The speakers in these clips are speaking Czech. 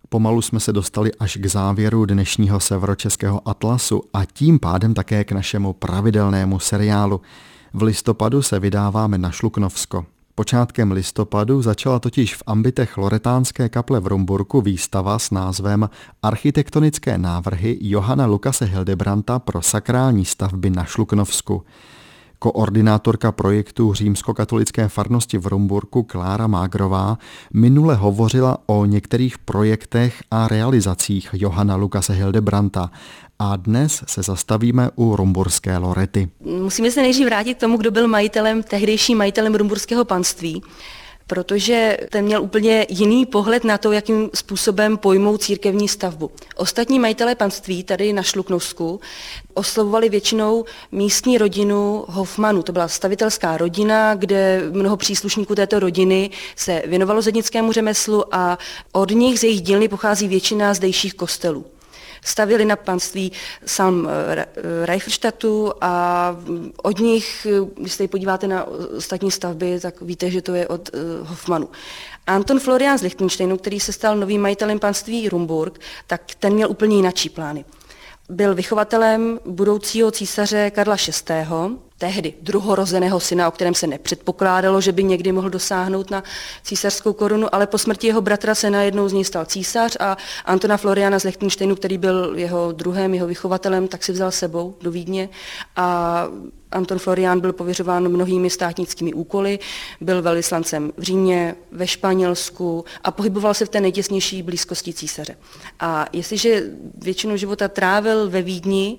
Pomalu jsme se dostali až k závěru dnešního Severočeského atlasu a tím pádem také k našemu pravidelnému seriálu. V listopadu se vydáváme na Šluknovsko. Počátkem listopadu začala totiž v ambitech Loretánské kaple v Rumburku výstava s názvem Architektonické návrhy Johana Lukase Hildebrandta pro sakrální stavby na Šluknovsku. Koordinátorka projektu římskokatolické farnosti v Rumburku Klára Mágrová minule hovořila o některých projektech a realizacích Johana Lukase Hildebrandta a dnes se zastavíme u rumburské Lorety. Musíme se nejdřív vrátit k tomu, kdo byl tehdejším majitelem rumburského panství, protože ten měl úplně jiný pohled na to, jakým způsobem pojmou církevní stavbu. Ostatní majitelé panství tady na Šluknovsku oslovovali většinou místní rodinu Hofmanů. To byla stavitelská rodina, kde mnoho příslušníků této rodiny se věnovalo zednickému řemeslu a od nich z jejich dílny pochází většina zdejších kostelů. Stavěli na panství sám Reiferstadtu a od nich, když se podíváte na ostatní stavby, tak víte, že to je od Hofmanů. Anton Florian z Lichtensteinu, který se stal novým majitelem panství Rumburk, tak ten měl úplně jináčí plány. Byl vychovatelem budoucího císaře Karla VI., tehdy druhorozeného syna, o kterém se nepředpokládalo, že by někdy mohl dosáhnout na císařskou korunu, ale po smrti jeho bratra se najednou z něj stal císař a Antona Floriana z Lichtensteinu, který byl jeho vychovatelem, tak si vzal sebou do Vídně a Anton Florian byl pověřován mnohými státnickými úkoly, byl velvyslancem v Římě, ve Španělsku a pohyboval se v té nejtěsnější blízkosti císaře. A jestliže většinu života trávil ve Vídni,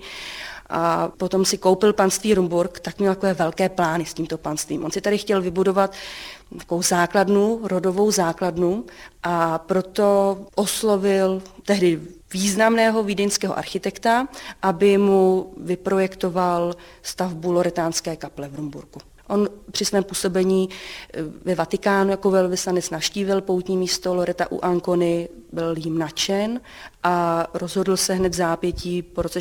a potom si koupil panství Rumburk, tak měl takové velké plány s tímto panstvím. On si tady chtěl vybudovat takovou základnu, rodovou základnu a proto oslovil tehdy významného vídeňského architekta, aby mu vyprojektoval stavbu Loretánské kaple v Rumburku. On při svém působení ve Vatikánu jako velvyslanec navštívil poutní místo Loreta u Ancony, byl jím nadšen a rozhodl se hned v zápětí po roce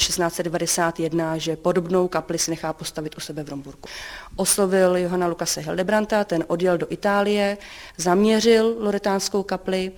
1691, že podobnou kapli si nechá postavit u sebe v Rumburku. Oslovil Johana Lukase Hildebrandta, ten odjel do Itálie, zaměřil Loretánskou kapli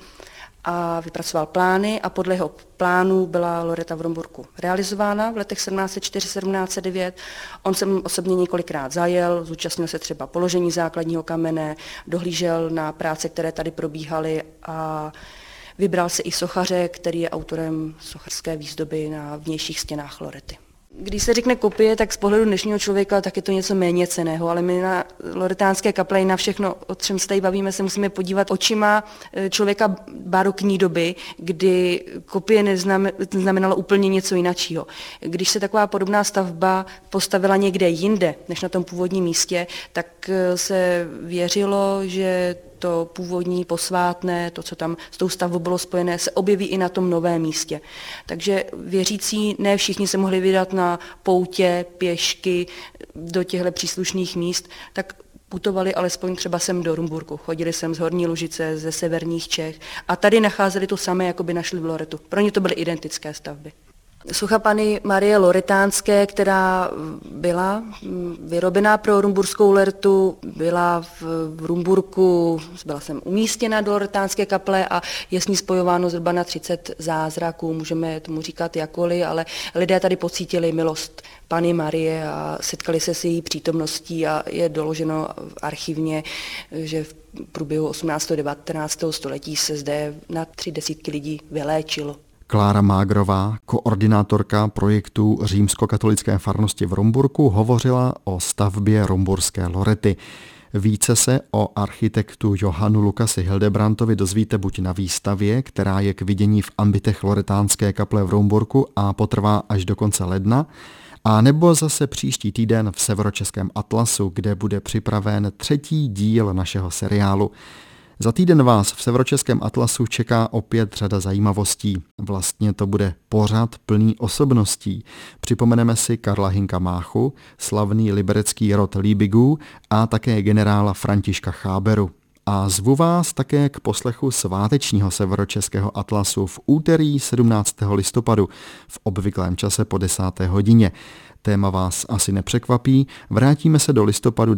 a vypracoval plány a podle jeho plánů byla Loreta v Rumburku realizována v letech 1704-1709. On se osobně několikrát zajel, zúčastnil se třeba položení základního kamene, dohlížel na práce, které tady probíhaly a vybral si i sochaře, který je autorem sochařské výzdoby na vnějších stěnách Lorety. Když se řekne kopie, tak z pohledu dnešního člověka tak je to něco méně cenného, ale my na Loretánské kaple i na všechno, o čem se tady bavíme, se musíme podívat očima člověka barokní doby, kdy kopie neznamenalo úplně něco jiného. Když se taková podobná stavba postavila někde jinde, než na tom původním místě, tak se věřilo, že to původní posvátné, to, co tam s tou stavbou bylo spojené, se objeví i na tom novém místě. Takže věřící, ne všichni se mohli vydat na poutě, pěšky do těchto příslušných míst, tak putovali alespoň třeba sem do Rumburku. Chodili sem z Horní Lužice, ze severních Čech a tady nacházeli to samé, jako by našli v Loretu. Pro ně to byly identické stavby. Socha Panny Marie Loretánské, která byla vyrobená pro rumburskou Loretu, byla v Rumburku, byla jsem umístěna do Loretánské kaple a je s ní spojováno zhruba na 30 zázraků, můžeme tomu říkat jakkoliv, ale lidé tady pocítili milost Panny Marie a setkali se s její přítomností a je doloženo archivně, že v průběhu 18. a 19. století se zde na 30 lidí vyléčilo. Klára Mágrová, koordinátorka projektu římskokatolické farnosti v Rumburku, hovořila o stavbě rumburské Lorety. Více se o architektu Johanu Lukasi Hildebrandtovi dozvíte buď na výstavě, která je k vidění v ambitech Loretánské kaple v Rumburku a potrvá až do konce ledna, a nebo zase příští týden v Severočeském atlasu, kde bude připraven 3. díl našeho seriálu. Za týden vás v Severočeském atlasu čeká opět řada zajímavostí. Vlastně to bude pořad plný osobností. Připomeneme si Karla Hynka Máchu, slavný liberecký rod Liebigů a také generála Františka Cháberu. A zvu vás také k poslechu svátečního Severočeského atlasu v úterý 17. listopadu v obvyklém čase po 10. hodině. Téma vás asi nepřekvapí, vrátíme se do listopadu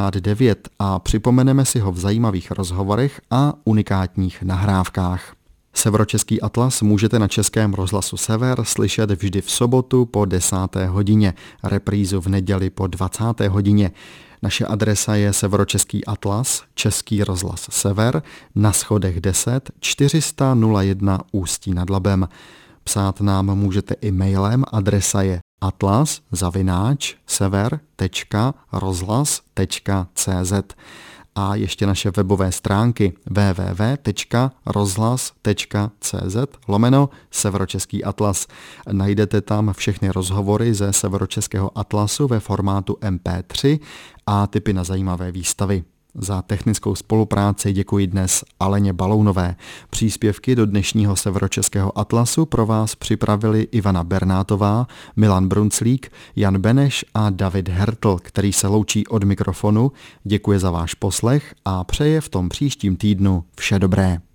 1989 a připomeneme si ho v zajímavých rozhovorech a unikátních nahrávkách. Severočeský atlas můžete na Českém rozhlasu Sever slyšet vždy v sobotu po 10. hodině, reprízu v neděli po 20. hodině. Naše adresa je Severočeský atlas, Český rozhlas Sever, na schodech 10 400 01 Ústí nad Labem. Psát nám můžete i mailem, adresa je atlas@sever.rozhlas.cz a ještě naše webové stránky www.rozhlas.cz/Severočeský atlas. Najdete tam všechny rozhovory ze Severočeského atlasu ve formátu MP3 a tipy na zajímavé výstavy. Za technickou spolupráci děkuji dnes Aleně Balounové. Příspěvky do dnešního Severočeského atlasu pro vás připravili Ivana Bernátová, Milan Brunclík, Jan Beneš a David Hertl, který se loučí od mikrofonu. Děkuje za váš poslech a přeje v tom příštím týdnu vše dobré.